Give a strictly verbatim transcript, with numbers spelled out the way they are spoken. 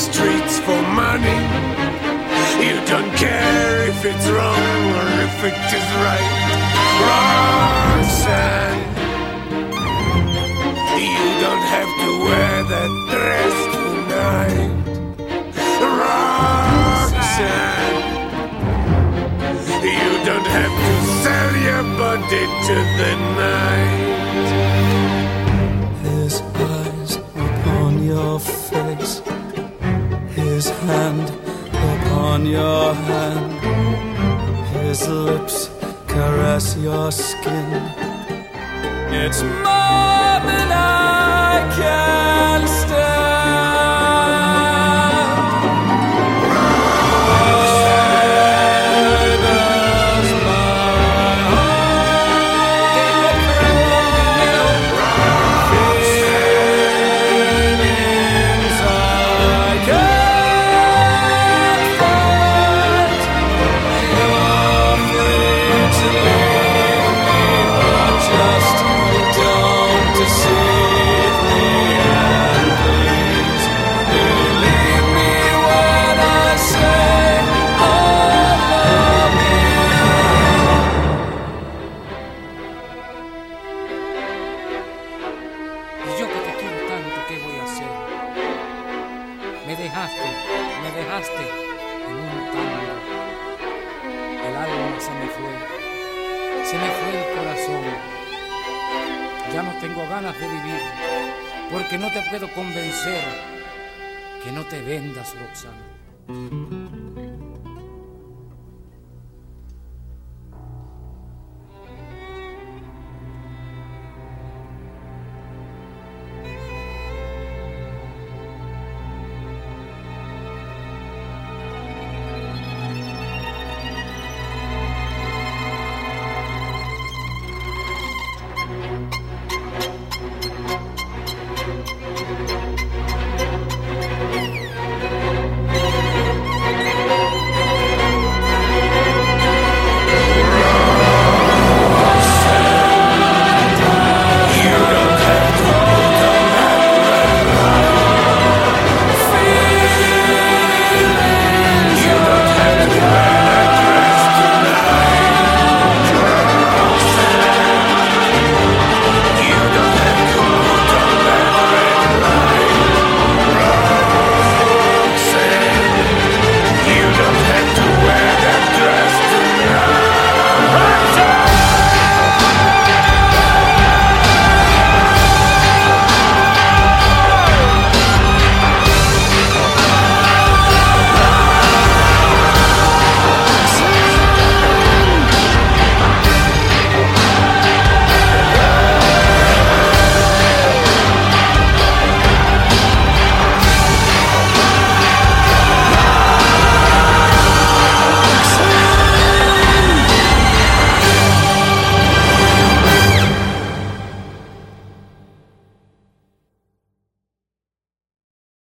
streets for money. You don't care if it's wrong or if it is right. Roxanne, you don't have to wear that dress tonight. Roxanne, you don't have to sell your body to the night. His eyes upon your face, his hand upon your hand, his lips caress your skin. It's more than I can stand. Porque no te puedo convencer que no te vendas, Roxana.